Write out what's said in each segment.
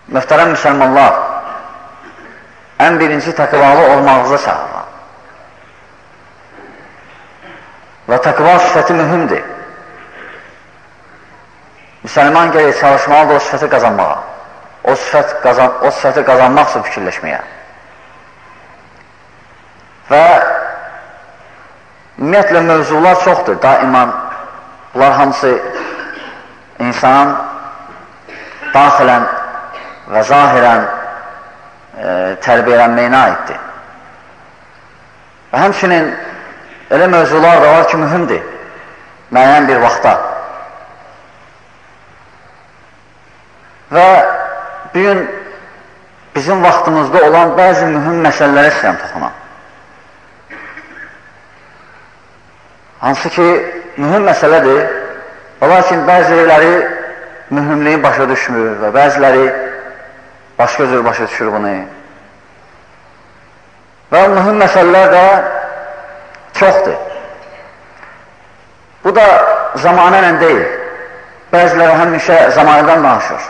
Möhtərəm müsəlmanlar, ən birinci təqvalı olmağınıza çağırır. Və təqva sifəti mühümdir. Müsəlman gərək çalışmalıdır o sifəti qazanmağa. O sifəti qazanmaq üçün fikirləşməyə. Və ümumiyyətlə mövzular çoxdur. Daimən bunlar hamısı insan daxilən və zahirən tərbiyələnməyinə aiddir. Və həmçinin elə mövzular da var ki, mühümdir müəyyən bir vaxtda. Və bugün bizim vaxtımızda olan bəzi mühüm məsələlərə istəyəm toxunam. Hansı ki, mühüm məsələdir, lakin bəziləri mühümliyi başa düşmür və bəziləri başqa cür başa düşür bunu. Və mühüm məsələlər də çoxdur. Bu da zamanə ilə deyil. Bəziləri həmişə zamanədən danışır.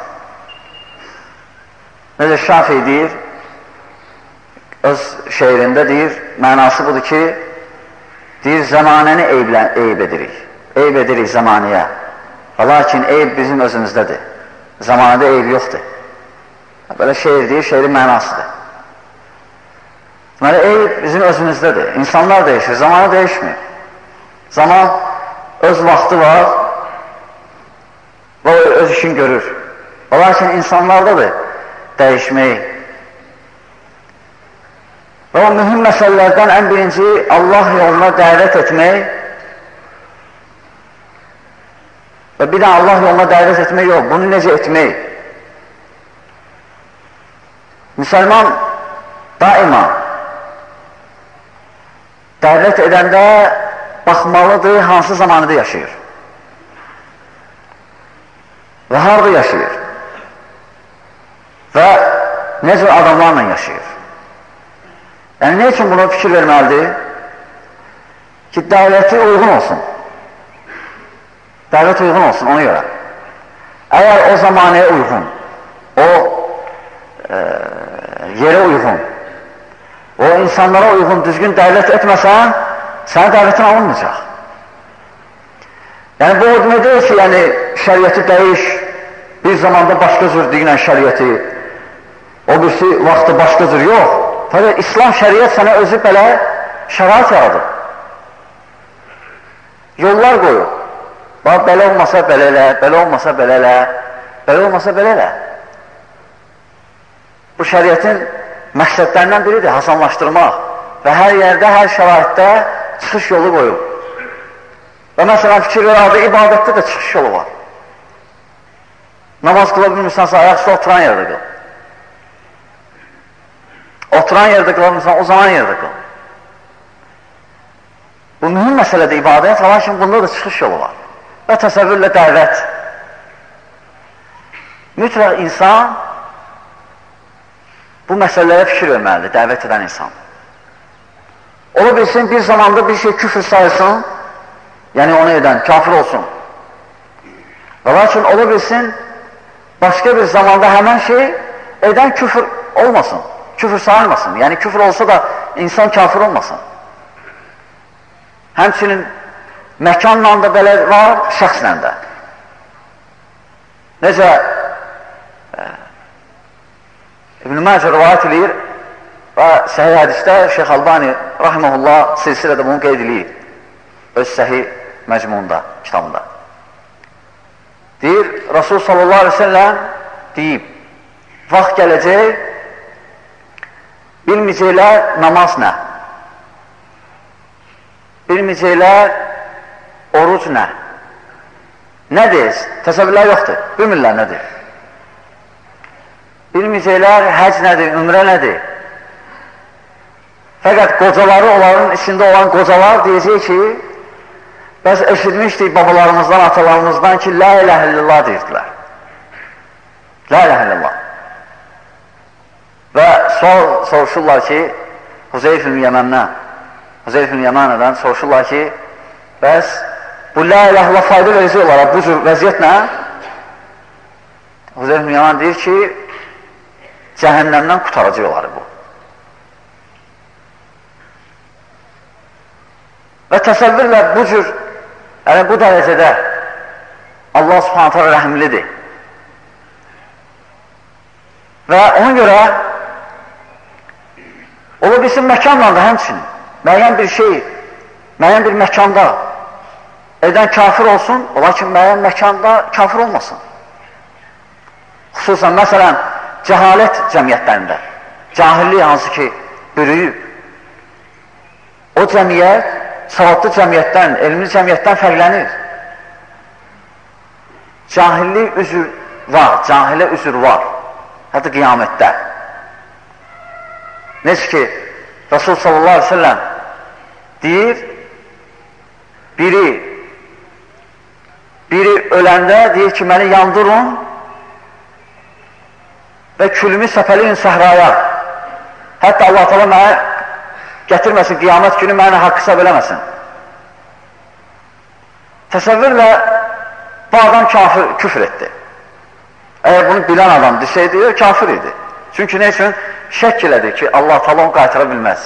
Necə Şafi deyir, öz şeirində deyir, mənası budur ki, deyir, zamanəni eyb edirik. Eyb edirik zamanəyə. Lakin eyb bizim özümüzdədir. Zamanədə eyb yoxdur. Belə şeir deyir, şeirin mənasıdır. Deməli, eyb bizim özümüzdədir. İnsanlar dəyişir, zamanı dəyişmir. Zaman öz vaxtı var və öz işini görür. Lakin insanlardadır dəyişmək. Və o mühüm məsələlərdən ən birinci Allah yoluna dəvət etmək və bir də Allah yoluna dəvət etmək yox, bunu necə etmək? Müsəlman daima dəvət edəndə baxmalıdır, hansı zamanıda yaşayır və harada yaşayır və necə adamlarla yaşayır. Yəni, ne üçün buna fikir verməlidir? Ki, dəvəti uyğun olsun. Dəvət uyğun olsun, ona görə. Əgər o zamanəyə uyğun, o yerə uyğun, o insanlara uyğun düzgün dəvət etməsən, sənin dəvətin alınmayacaq. Yəni, bu o demək deyil ki, yəni, şəriyyəti dəyiş, bir zamanda başqa cür deyilən şəriyyəti, o birisi vaxtı başqa cür, yox. Fakat İslam şəriyyət sənə özü belə şərait yaradır. Yollar qoyur. Bax, belə olmasa belə elə, belə olmasa belə elə, belə olmasa belə elə. Bu şəriyyətin məqsədlərindən biridir, hasanlaşdırmaq və hər yerdə, hər şəraitdə çıxış yolu qoyur. Və məsələn, fikir verədə ibadətdə də çıxış yolu var. Namaz qıla bilmirsansa, ayaqsa oturan yerdə qıl. Oturan yerdə qılamırsan, o zaman yerdə qıl. Bu mühüm məsələdir ibadət, lakin bunda da çıxış yolu var. Və təsəvvürlə dəvət. Mütləq insan bu məsələlərə fikir verməlidir, dəvət edən insan. Ola bilsin, bir zamanda bir şey küfür sayılsın, yəni onu edən, kafir olsun. Və lakin ola bilsin, başqa bir zamanda həmən şey edən küfür olmasın. Küfür sayılmasın. Yəni küfür olsa da insan kafir olmasın. Həmçinin məkanla da belə var, şəxslə də. Necə İbn-i Məcə rivayət edir və səhih hədisdə Şeyx Albani rahiməhullah silsilədə bunu qeyd edir öz səhih məcmuunda, kitabında. Deyir, Rasul sallallahu aleyhi ve sellem deyib, vaxt gələcək, bilməyəcəklər namaz nə? Bilməyəcəklər oruc nə? Nədir? Təsəvvürlər yoxdur. Bilmirlər nədir? Bilməyəcəklər həc nədir, ümrə nədir? Fəqət qocaları onların içində olan qocalar deyəcək ki, bəs eşitmişdik babalarımızdan, atalarımızdan ki, la iləhə illallah deyirdilər. La iləhə illallah. Və soruşurlar ki, Huzeyf-ül Yəmənədən soruşurlar ki, bəs bu la iləhlə fayda verəcək olaraq bu cür vəziyyət nə? Huzeyf-ül Yəmən deyir ki, cəhənnəmdən qutaracaq onları bu. Və təsəvvürlə bu cür, yəni bu dərəcədə Allah Subhanahu taala rəhimlidir. Və ona görə ola bilsin məkanla da həmçinin müəyyən bir şey, müəyyən bir məkanda edən kafir olsun, ola ki, müəyyən məkanda kafir olmasın. Xüsusən, məsələn, cəhalət cəmiyyətlərində, cahillik hansı ki, bürüyüb, o cəmiyyət savadlı cəmiyyətdən, elmli cəmiyyətdən fərqlənir. Cahillik üzür var, cahilə üzür var, hətta qiyamətdə. Necə ki, Rasul sallallahu aleyhi ve sellem deyir, biri öləndə deyir ki, məni yandırın və külümü səpəliyin səhraya. Hətta Allah təala mənə gətirməsin, qiyamət günü mənə haqq hesab eləməsin. Təsəvvürlə bu adam küfr etdi. Əgər bunu bilən adam desəydi, kafir idi. Çünki nə üçün? Şək elədi ki, Allah təala onu qaytara bilməz.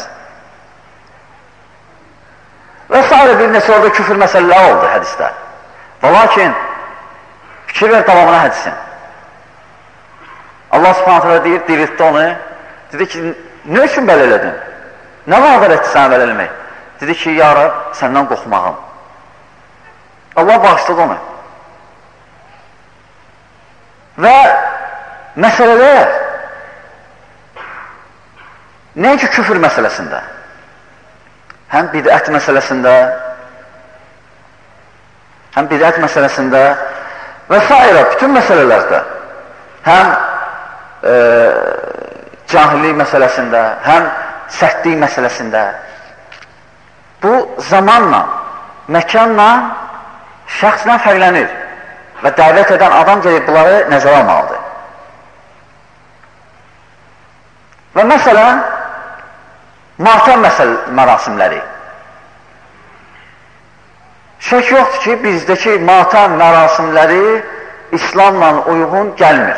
Və s. bir neçə orada küfür məsələləri oldu hədisdə. Və lakin, fikir ver davamına hədisin. Allah subhanət hələ deyir, diriltdi onu, dedi ki, nə üçün belə elədin? Nə vadar etdi sənə belə eləmək? Dedi ki, ya Rab, səndən qorxmağım. Allah bağışladı onu. Və məsələlər, nəinki küfür məsələsində, həm bidət məsələsində və s. bütün məsələlərdə, həm cahillik məsələsində, həm sərtlik məsələsində bu zamanla, məkanla, şəxslə fərqlənir və dəvət edən adam gəlib bunları nəzərə almalıdır. Və məsələn, matəm mərasimləri. Şək yoxdur ki, bizdəki matəm mərasimləri İslamla uyğun gəlmir.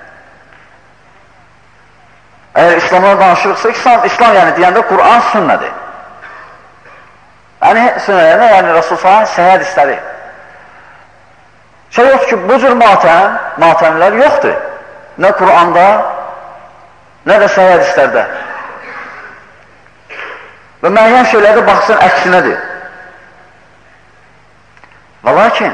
Əgər İslamdan danışırıqsa, İslam yəni deyəndə Qur'an sünnədir. Yəni sünnədə, yəni Rasul sallallahu səhih hədisləri. Şey yoxdur ki, bu cür matəmlər yoxdur. Nə Qur'anda, nə də səhih hədislərdə. Və müəyyən şeylərdə baxsın, əksinədir. Və lakin,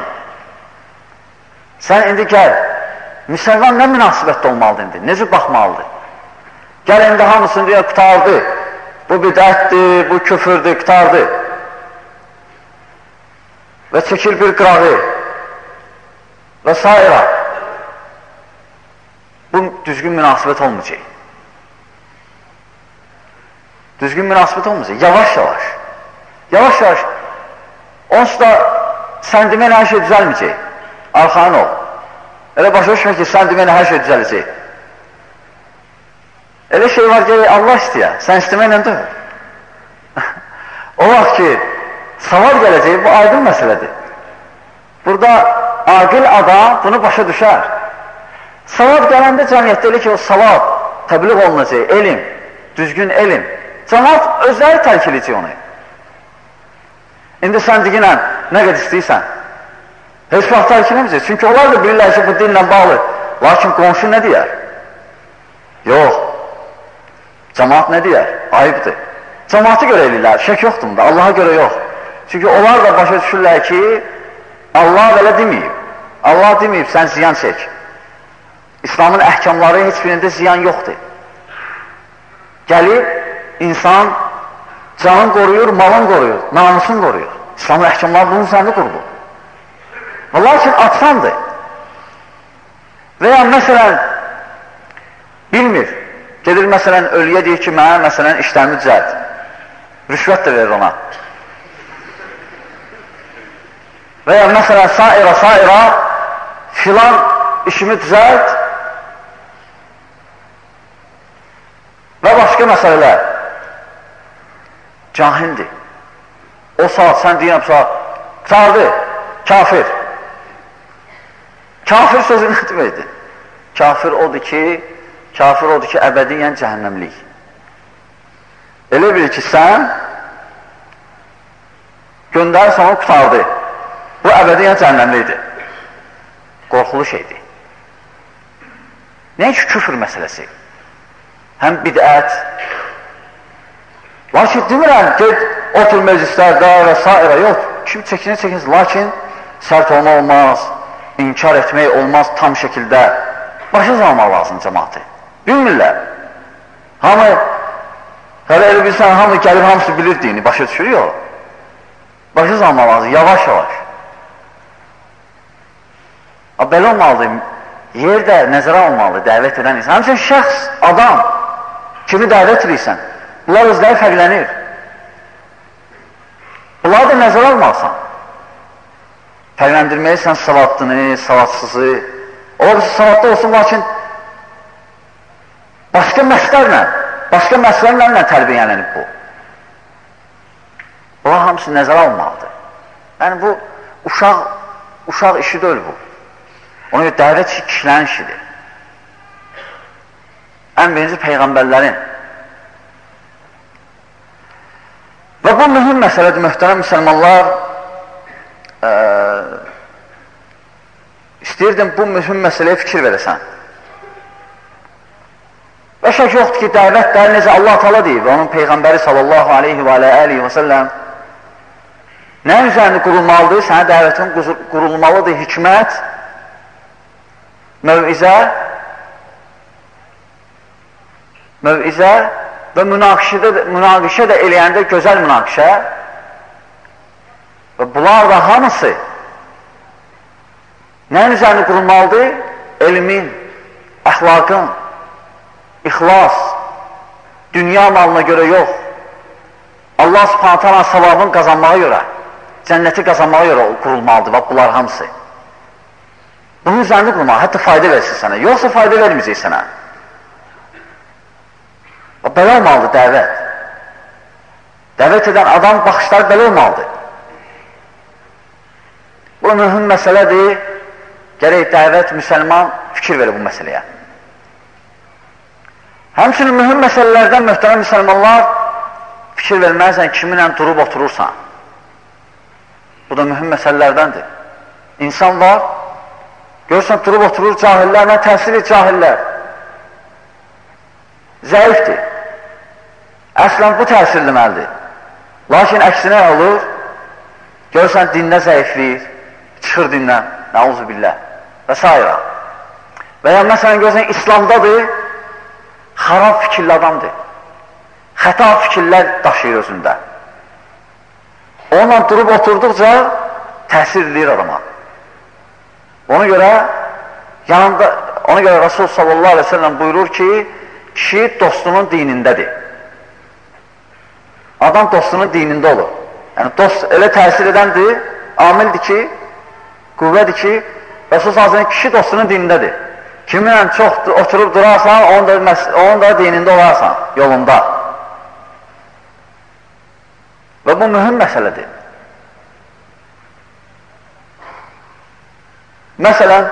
sən indi gəl, müsəlman nə münasibətdə olmalıdır indi, necə baxmalıdır? Gəl indi hamısını deyə qutardı, bu bidətdir, bu küfürdür, qutardı. Və çəkil bir qırağı və s. Bu düzgün münasibət olmayacaq. Düzgün münasibət olmayacaq, yavaş-yavaş. Yavaş-yavaş, onsuz da sən deməylə hər şey düzəlməyəcək. Arxanın ol. Elə başa düşmək ki, sən deməylə hər şey düzələcək. Elə şey var ki, Allah istəyə, sən istəməklə deyil. O vaxt ki, savab gələcək, bu aydın məsələdir. Burada aqil adam bunu başa düşər. Savab gələndə cəmiyyətdə elə ki, o savab təbliğ olunacaq, elm, düzgün elm. Cəmaat özləri tərk edəcək onu. İndi sən deyinən, nə qədər istəyirsən? Heç vaxt tərk edəməyəcək. Çünki onlar da bilirlər ki, bu dinlə bağlı. Lakin qonşu nə deyər? Yox. Cəmaat nə deyər? Ayıbdır. Cəmaatı görə eləyirlər, şək yoxdur da, Allaha görə yox. Çünki onlar da başa düşürlər ki, Allah belə deməyib. Allah deməyib, sən ziyan çək. İslamın əhkamları heç birində ziyan yoxdur. Gəlib, insan canın qoruyur, malın qoruyur, namusun qoruyur. İslamın əhkamları bunun üzərində qurulur. Lakin atsandır. Və ya məsələn, bilmir. Gedir məsələn, ölüyə deyir ki, mənə məsələn işləmi düzəlt. Rüşvət də verir ona. Və ya məsələn, saira, filan işimi düzəlt və başqa məsələlər. Cahildir. O saat sən deyirəm, qurtardı, kafir. Kafir sözü nə deməkdir? Kafir odur ki, kafir odur ki, əbədiyyən cəhənnəmlik. Elə bil ki, sən göndərirsən, onu qutardı. Bu əbədiyyən cəhənnəmlikdir. Qorxulu şeydir. Nəyə ki, küfür məsələsi? Həm bidət. Lakin demirəm, ged, otur meclislərdə və s. Yox, kim çəkinir. Lakin sərt olma olmaz, inkar etmək olmaz tam şəkildə. Başa salmaq lazım cəmaatı. Bilmirlər. Hamı, hələ elə bilsən, hamı gəlib, hamısı bilir dini, başa düşürüyor. Başa salmaq lazım, yavaş-yavaş. Belə olmalıdır, yerdə nəzərə almalıdır dəvət edən insan. Həmçin şəxs, adam, kimi dəvət edirsən, bunlar özləri fərqlənir. Bunları da nəzərə almalısan. Fərqləndirməyəsən savadlını, savadsızı. Ola bir savadlı olsun, lakin başqa məsələlərlə tərbiyələnib bu. Bunlar hamısı nəzərə almalıdır. Yəni bu, uşaq işi deyil bu. Ona görə dəvət kişilərin işidir. Ən birinci Peyğəmbərlərin. Və bu mühüm məsələdir, möhtərəm müsəlmanlar. İstəyirdim bu mühüm məsələyə fikir verəsən. Və şək yoxdur ki, dəvət də necə Allah Teala deyib, onun Peyğəmbəri sallallahu aleyhi və aleyhi və səlləm nə üzərində qurulmalıdır? Sənə dəvətin qurulmalıdır hikmət, mövizə və münaqişə də eləyəndə gözəl münaqişə və bunlar da hamısı nəyin üzərində qurulmalıdır? Elmin, əxlaqın, ixlas, dünya malına görə yox, Allah subhanət hala savabını qazanmağa görə, cənnəti qazanmağa görə qurulmalıdır və bunlar hamısı. Bunun üzərində qurmalı, hətta fayda versin sənə, yoxsa fayda verməyəcək sənə. Belə olmalıdır dəvət. Dəvət edən adam baxışları belə olmalıdır. Bu mühüm məsələdir, gərək dəvət müsəlman fikir verir bu məsələyə. Həmçinin mühüm məsələlərdən möhtərəm müsəlmanlar fikir verməlisən, kiminlə durub oturursan. Bu da mühüm məsələlərdəndir. İnsan var, görürsən, durub oturur cahillərlə, təsirli cahillər. Zəifdir. Əslən bu təsirləməlidir. Lakin əksinə olur, görürsən, dində zəifliyir, çıxır dindən, nəuzu billah və s. Və ya məsələn, görürsən, İslamdadır, xarab fikirli adamdır. Xəta fikirlər daşıyır özündə. Onunla durub oturduqca təsir edir adama. Ona görə Rasul sallallahu aleyhi ve sellem buyurur ki, kişi dostunun dinindədir. Adam dostunun dinində olur. Yəni, dost elə təsir edəndir, amildir ki, qüvvədir ki, Rasul sallallahu aleyhi ve sellem kişi dostunun dinindədir. Kiminlə çox oturub durarsan, onun da dinində olarsan, yolunda. Və bu mühüm məsələdir. Məsələn,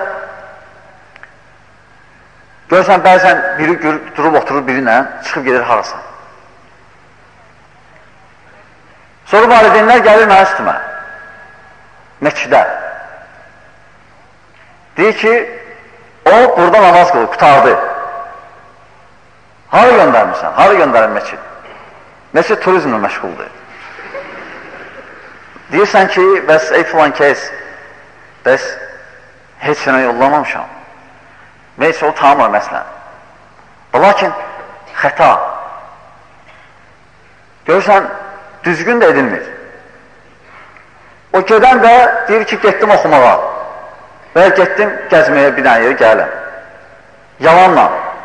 görürsən, bəzən biri durub oturur birinlə, çıxıb gedir harasa. Sonra valideynlər gəlir mənə üstümə, Məkidə. Deyir ki, o burada namaz qılır, qutardı. Hara göndərmirsən? Hara göndərir Məkid? Məkid turizmlə məşğuldur. Deyirsən ki, bəs ey filan kəs, bəs heç sənə yollamamışam. Neysə, o tamamır məsələn. Lakin xəta. Görürsən, düzgün də edilmir. O gedən də deyir ki, getdim oxumağa və getdim gəzməyə bir dənə yeri gələm. Yalanla.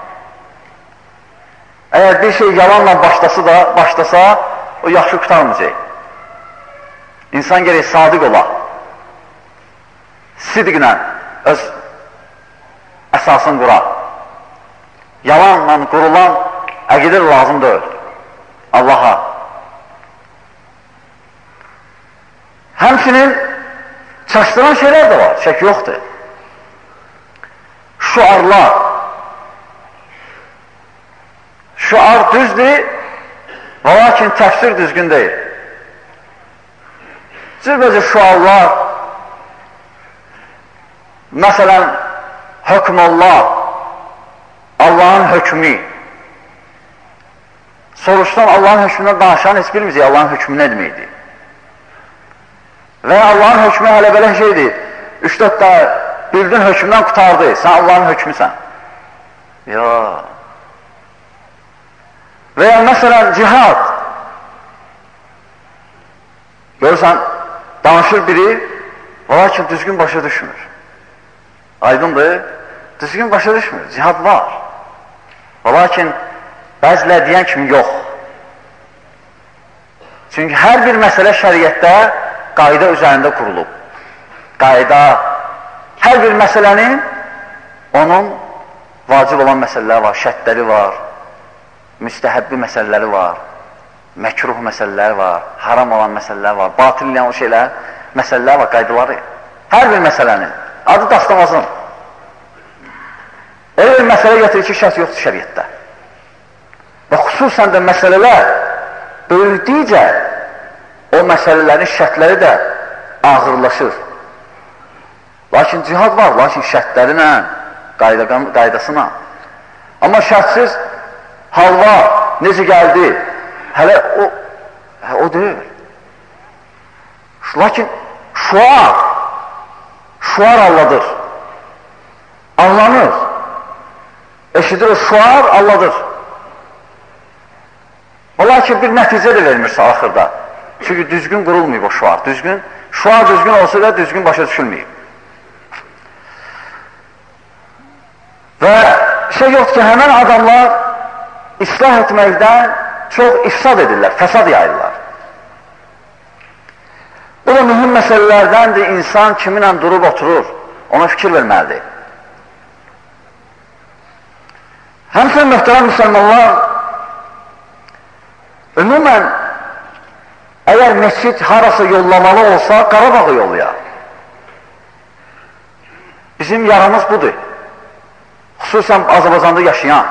Əgər bir şey yalanla başlasa, o yaxşı qutarmayacaq. İnsan gerək sadiq ola. Sidqlə öz əsasını qura. Yalanla qurulan əqidə lazım deyil. Allaha. Həmçinin çaşdıran şeylər də var, şək yoxdur. Şuarlar, şuar düzdür, və lakin təfsir düzgün deyil. Cürbəcə şuarlar, məsələn, hökmullah, Allahın hökmü. Soruşdan Allahın hökmündən danışan heç bilməyəcək Allahın hökmü nə deməkdir. Və Allahın hökmü hələ belə şeydir, 3-4 da bildin hökmündən qutardı, sən Allahın hökmüsən. Ya. Və ya məsələn cihad. Görürsən, danışır biri, lakin düzgün başa düşmür. Aydındır, düzgün başa düşmür, cihad var. Lakin bəzilə deyən kimi yox. Çünki hər bir məsələ şəriətdə qayda üzərində qurulub. Qayda, hər bir məsələnin onun vacib olan məsələləri var, şərtləri var, müstəhəbbi məsələləri var, məkruh məsələləri var, haram olan məsələləri var, batil olan şeylər, məsələləri var, qaydaları. Hər bir məsələnin adı dastamazın. Elə bir məsələ gətirir ki, şərt yoxdur şəriətdə. Və xüsusən də məsələlər böyüdükcə o məsələlərin şərtləri də ağırlaşır. Lakin cihad var, lakin şərtlərinə, qaydasına. Amma şərtsiz halva necə gəldi, hələ o deyil. Lakin şuar alladır. Anlanır. Eşidir, şuar alladır. Ola ki, bir nəticə də vermirsə axırda. Çünki düzgün qurulmayıb o şuar. Şuar düzgün olsa da düzgün başa düşülməyib. Və şey yoxdur ki, həmən adamlar islah etməkdən çox ifsad edirlər, fəsad yayırlar. Bu da mühüm məsələlərdəndir, insan kiminlə durub oturur, ona fikir verməlidir. Həmçinin möhtərəm müsəlmanlar, ümumən, əgər məscid harası yollamalı olsa, Qarabağı yollayar. Bizim yaramız budur. Xüsusən Azərbaycanda yaşayan.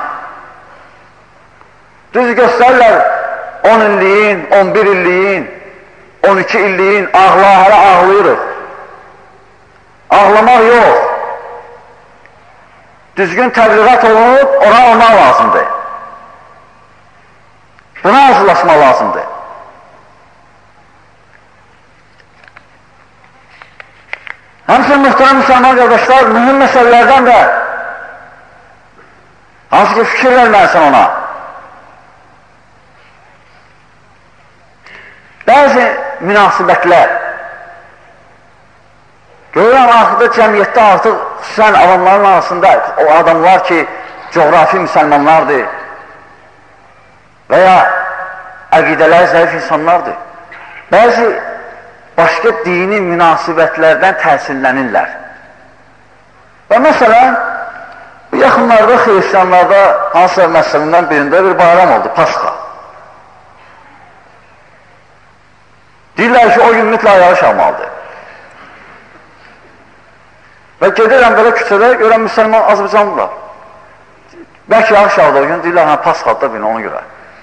Düz göstərirlər 10 illiyin, 11 illiyin, 12 illiyin hələ ağlayırıq. Ağlamaq yox. Düzgün təbliğat olunub, ora olmaq lazımdır. Buna hazırlaşmaq lazımdır. Həmçinin mühtərəm müsəlman qardaşlar, mühüm məsələlərdən də hansı ki, fikir verməlisən ona. Bəzi münasibətlər görürəm, axırda cəmiyyətdə artıq xüsusən adamların arasında o adamlar ki, coğrafi müsəlmanlardır və ya əqidələri zəif insanlardır. Bəzi başqa dini münasibətlərdən təsirlənirlər. Və məsələn, bu yaxınlarda xristiyanlarda hansısa məsələndən birində bir bayram oldu, Pasxa. Deyirlər ki, o gün mütləq yağış almalıdır. Və gedirəm belə küçədə, görən müsəlman Azərbaycanlılar. Bəlkə yağış aldı o gün, deyirlər, hə, Pasxadır da bilin, ona görə.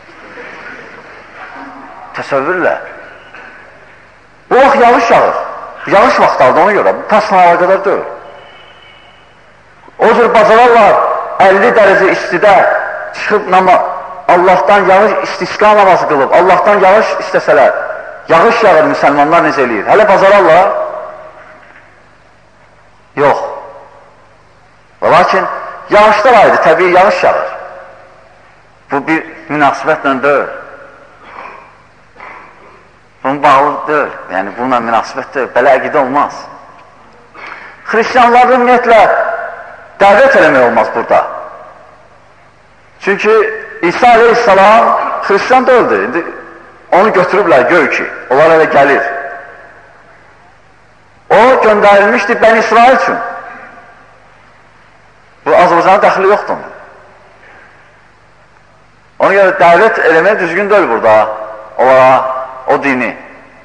Təsəvvürlə. Bu vaxt yağış yağır. Yağış vaxtlardı ona görə. Bu Pasxalara qədər deyil. O cür bacararlar 50 dərəcə istidə çıxıb Allahdan yağış istisqa namazı qılıb, Allahdan yağış istəsələr, yağış yağır müsəlmanlar necə eləyir? Hələ bacararlar? Yox. Və lakin yağışlar aydı, təbii yağış yağır. Bu bir münasibətlə deyil. Bunun bağlı deyil, yəni bununla münasibət deyil, belə əqidə olmaz. Xristiyanlarda ümumiyyətlə dəvət eləmək olmaz burada. Çünki İsa aleyhissalam xristiyan deyildi. İndi onu götürüblər göy ki, onlar elə gəlir. O göndərilmişdi Bəni İsrail üçün. Bu Azərbaycana dəxili yoxdur. Ona görə dəvət eləmək düzgün deyil burada, o dini.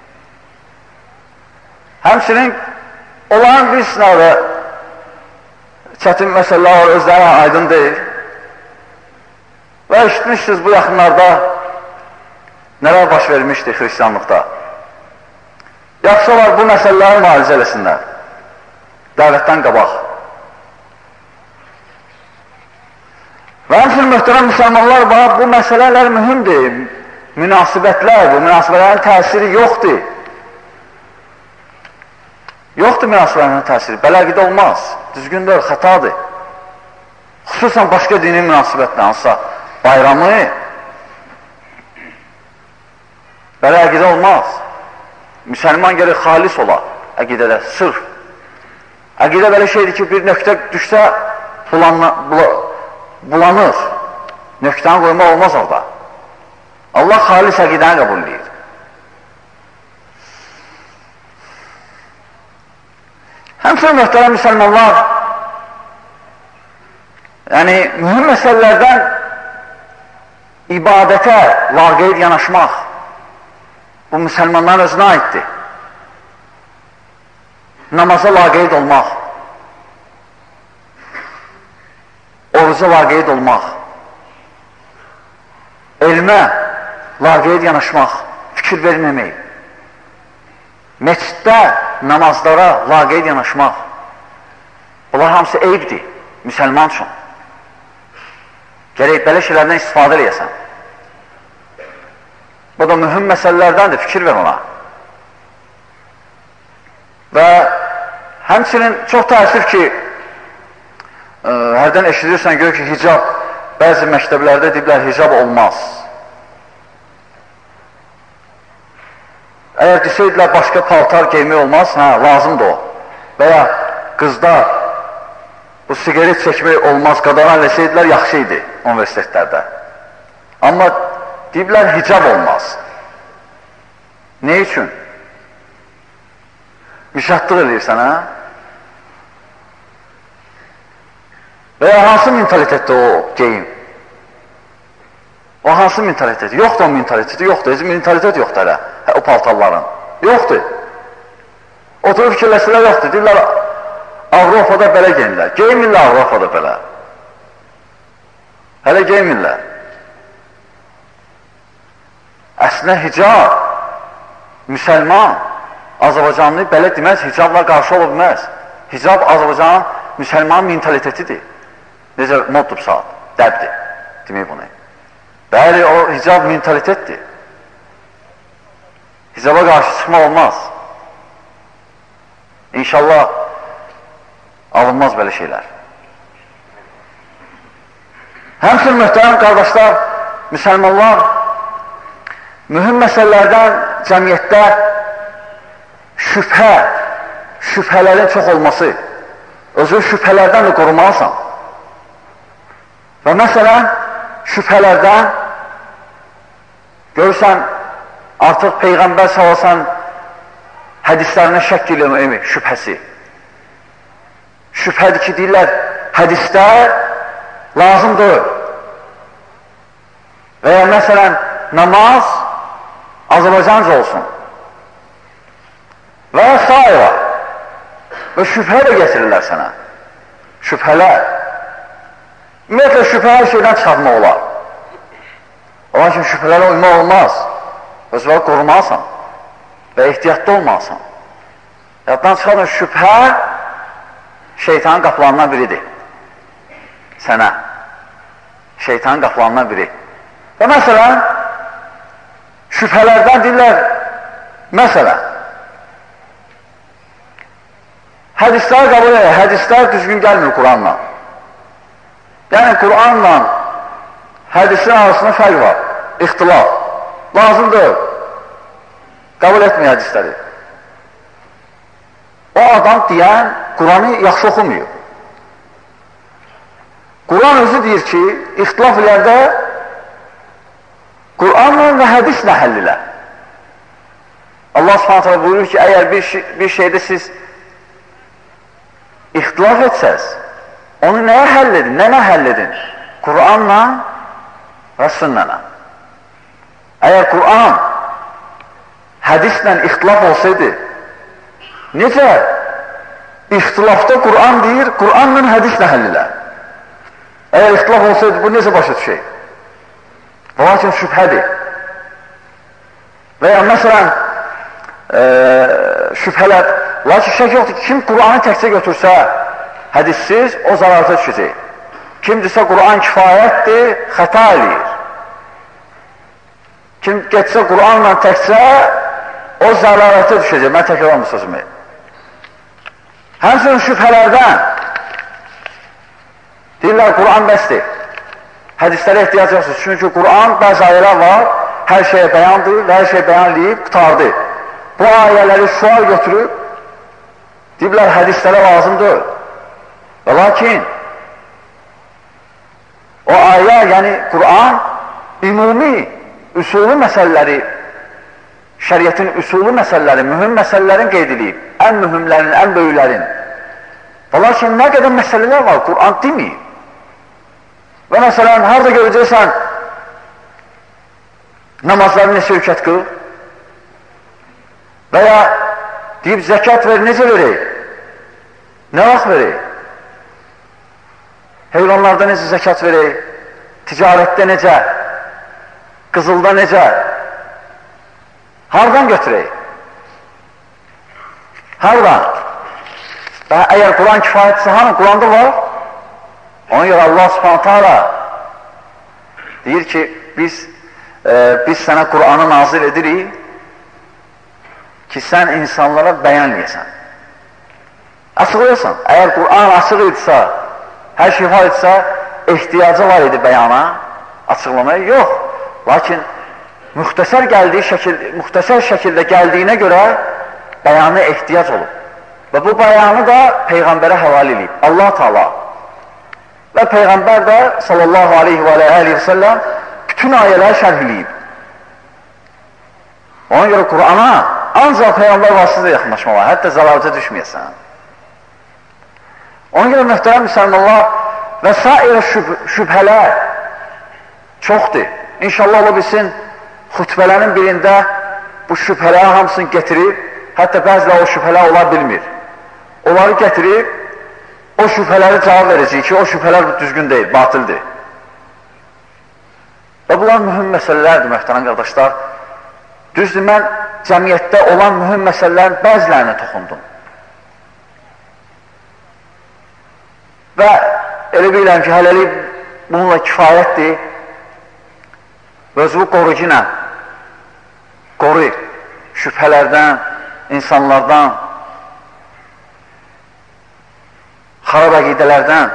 Həmçinin onların bir sınavda çətin məsələlər var, özləri aydın deyil. Və Və eşitmişsiniz bu yaxınlarda nələr baş vermişdi xristiyanlıqda. Yaxşı olar bu məsələləri müalicə eləsinlər. Dəvətdən qabaq. Və həmçinin möhtərəm müsəlmanlar, bu məsələlər mühümdir. Münasibətlər, bu münasibətlərin təsiri yoxdur. Yoxdur münasibətlərin təsiri. Bələqidə olmaz. Düzgündür, xətadır. Xüsusən başqa dini münasibətlə, hansısa bayramı bələqidə olmaz. Müsəlman gəlir xalis ola əqidədə, sırf. Əqidə belə şeydir ki, bir nöqtə düşsə bulanır. Nöqtəni qoymaq olmaz orada. Allah xalis əqidəni qəbul edir. Həmçinin möhtərəm müsəlmanlar, yəni mühüm məsələlərdən ibadətə laqeyd yanaşmaq bu müsəlmanların özünə aiddir. Namaza laqeyd olmaq, oruca laqeyd olmaq, elmə laqeyd yanaşmaq, fikir verməmək, meçiddə namazlara laqeyd yanaşmaq, bunlar hamısı eyibdir müsəlman üçün. Gərək belə şeylərdən istifadə eləyəsən. Bu da mühüm məsələlərdəndir, fikir ver ona. Və həmçinin çox təəssüf ki, hərdən eşidirsən, gör ki, hicab, bəzi məktəblərdə deyiblər, hicab olmaz. Əgər desəydilər, başqa paltar geymək olmaz, hə, lazımdır o. Və ya qızda bu sigaret çəkmək olmaz, qadağan desəydilər, yaxşı idi universitetlərdə. Amma deyiblər, hicab olmaz. Ne üçün? Müşahdıq edirsən, hə? Və ya hansı mentalitetdə o geyim? O hansı mentalitet? Yoxdur o mentaliteti, yoxdur. Heç mentalitet yoxdur hələ, o paltarların. Yoxdur. Oturub fikirləsələr yoxdur. Deyirlər, Avropada belə geyinirlər. Geyinmirlər Avropada belə. Hələ geyinmirlər. Əslində hicab, müsəlman, Azərbaycanlı belə deməz, hicabla qarşı ola bilməz. Hicab Azərbaycanın müsəlman mentalitetidir. Necə moddur saat, dəbdir, demək bunu. Bəli, o hicab mentalitetdir. Hicaba qarşı çıxmaq olmaz. İnşallah alınmaz belə şeylər. Həmçinin möhtərəm qardaşlar, müsəlmanlar, mühüm məsələlərdən cəmiyyətdə şübhələrin çox olması, özü şübhələrdən də qorumalısan. Və məsələn, şübhələrdən görürsən, artıq Peyğəmbər salasan hədislərinə şəkk eləmək şübhəsi. Şübhədir ki, deyirlər, hədislər lazımdır. Və ya məsələn, namaz Azərbaycanca olsun. Və ya s. Və şübhə də getirirlər sənə. Şübhələr. Ümumiyyətlə, şübhə hər şeydən çıxartmaq olar. Onun üçün şübhələrə uymaq olmaz. Özləri qorumalısan və ehtiyatlı olmalısan. Yaddan çıxartmaq, şübhə şeytanın qapılarından biridir. Sənə. Şeytanın qapılarından biri. Və məsələn, şübhələrdən deyirlər, məsələn, hədislər qəbul edir, hədislər düzgün gəlmir Quranla. Yəni, Quranla hədisin arasında fərq var, ixtilaf. Lazımdır, qəbul etmir hədisləri. O adam deyən, Quranı yaxşı oxumuyor. Quran özü deyir ki, ixtilaf eləyəndə Quranla və hədislə həll elə. Allah subhanətlə buyurur ki, əgər bir şeydə siz ixtilaf etsəz, onu nəyə həll edin, nənə həll edin? Quranla və sünnənə. Əgər Quran hədislə ixtilaf olsaydı, necə ixtilafda Quran deyir, Quranla hədislə həll elə. Əgər ixtilaf olsaydı, bu necə başa düşək? Və lakin şübhədir. Və ya məsələn, şübhələr, lakin şək yoxdur ki, kim Qur'anı təkcə götürsə, hədissiz, o zararata düşəcək. Kim desə Qur'an kifayətdir, xəta eləyir. Kim getsə Qur'anla təkcə, o zararata düşəcək. Mən təkrar olmuş sözümü. Həmçinin şübhələrdən deyirlər, Qur'an bəsdir. Hədislərə ehtiyac yoxsuz. Çünki Qur'an bəzi ayələr var, hər şeyə bəyandır və hər şey bəyanlayıb, qutardı. Bu ayələri sual götürüb, deyiblər, hədislərə lazımdır. Və lakin, o ayə, yəni Qur'an, ümumi, üsulü məsələləri, şəriətin üsulü məsələləri, mühüm məsələlərin qeyd edib, ən mühümlərin, ən böyüklərin. Və lakin, nə qədər məsələlər var, Qur'an deməyib. Və məsələn, harada görəcəksən, namazları neçə rükət qıl? Və ya deyib, zəkat ver, necə verək? Nə vaxt verək? Heyvanlarda necə zəkat verək? Ticarətdə necə? Qızılda necə? Hardan götürək? Hardan? Və əgər Quran kifayətsə, hanı? Quranda var? Ona görə Allah subhanahu ta'ala deyir ki, biz sənə Qur'anı nazil edirik ki, sən insanlara bəyan edəsən. Açıqlayırsan. Əgər Qur'an açıq idisə, hər şey var idisə, ehtiyacı var idi bəyana, açıqlamaya yox. Lakin müxtəsər şəkildə gəldiyinə görə bəyanı ehtiyac olub. Və bu bəyanı da Peyğəmbərə həvalə edib. Allah Teala. Və Peyğəmbər də sallallahu aleyhi və aleyhi və səlləm bütün ayələri şərh edib. Ona görə Qur'ana ancaq Peyğəmbər vasitəsilə yaxınlaşma var, hətta zəlalətə düşməyəsən. Ona görə möhtərəm müsəlmanlar və sairə şübhələr çoxdur. İnşallah ola bilsin, xütbələrin birində bu şübhələri hamısını getirib, hətta bəzilə o şübhələr ola bilmir. Onları getirib, o şübhələri cavab verəcək ki, o şübhələr düzgün deyil, batildir. Və bunlar mühüm məsələlərdir, möhtərəm qardaşlar. Düzdür, mən cəmiyyətdə olan mühüm məsələlərin bəzilərinə toxundum. Və elə bilirəm ki, hələlik bununla kifayətdir. Və özü qorucu ilə, qoru şübhələrdən, insanlardan, xarab əqidələrdən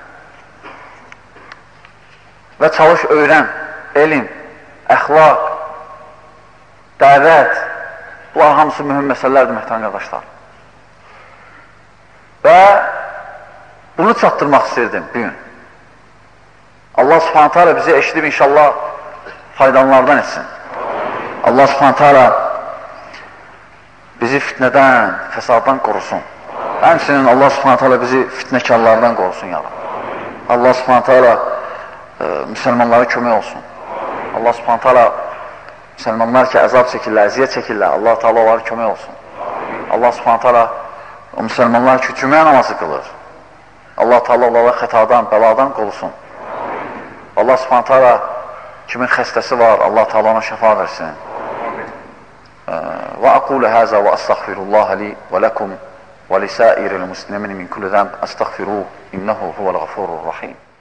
və çalış öyrən, elm, əxlaq, dəvət, bunlar hamısı mühüm məsələlərdir, möhtərəm qardaşlar. Və bunu çatdırmaq istəyirdim bugün. Allah subhanət hələ bizi eşidib inşallah faydalanlardan etsin. Allah subhanət hələ bizi fitnədən, fəsaddan qorusun. Həmçinin Allah subhanət hələ bizi fitnəkarlardan qorusun ya Allah. Allah subhanət hələ müsəlmanlara kömək olsun. Allah subhanət hələ müsəlmanlar ki, əzab çəkirlər, əziyyət çəkirlər, Allah Teala onlara kömək olsun. Allah subhanət hələ o müsəlmanlar ki, cümə namazı qılır. Allah Teala onlara xətadan, bəladan qorusun. Allah subhanət hələ kimin xəstəsi var, Allah Teala ona şəfa versin. Və aqulu həzə və əstəğfirullaha li və ləkum və lisəiril muslimin min kulli zəmb əstəğfiruhu innəhu huvəl-ğafurur rahim.